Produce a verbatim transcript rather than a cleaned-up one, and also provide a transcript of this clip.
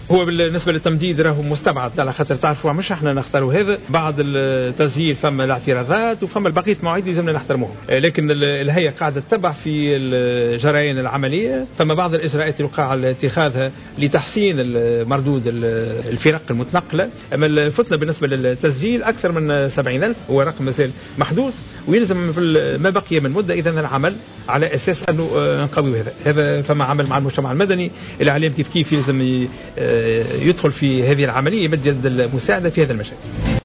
هو بالنسبه للتمديد راهو مستبعد، على خاطر تعرفوا مش احنا نختاروا هذا، بعد التسجيل فما الاعتراضات وفما بقيه مواعيد لازمنا نحترموهم، لكن الهيئه قاعده تتبع في الجرائين العمليه، فما بعض الاجراءات يقع اتخاذها لتحسين مردود الفرق المتنقله. اما الفتنه بالنسبه للتسجيل اكثر من سبعين ألف، هو رقم مازال محدود، ويلزم في ما بقي من مده اذا العمل على اساس انه نقوي هذا هذا فما عمل مع المجتمع المدني، الاعلام كيف كيف يلزم يدخل في هذه العمليه، يمد يد المساعده في هذا المجال.